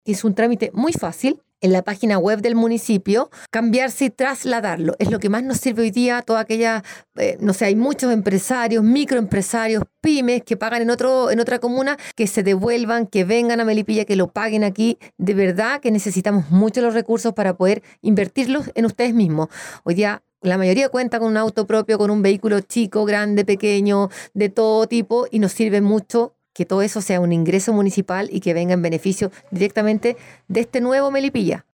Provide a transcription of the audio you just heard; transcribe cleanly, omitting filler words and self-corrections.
que es un trámite muy fácil en la página web del municipio, cambiarse y trasladarlo. Es lo que más nos sirve hoy día, toda aquella, no sé, hay muchos empresarios, microempresarios, pymes que pagan en otra comuna, que se devuelvan, que vengan a Melipilla, que lo paguen aquí. De verdad que necesitamos mucho los recursos para poder invertirlos en ustedes mismos. Hoy día la mayoría cuenta con un auto propio, con un vehículo chico, grande, pequeño, de todo tipo, y nos sirve mucho que todo eso sea un ingreso municipal y que venga en beneficio directamente de este nuevo Melipilla.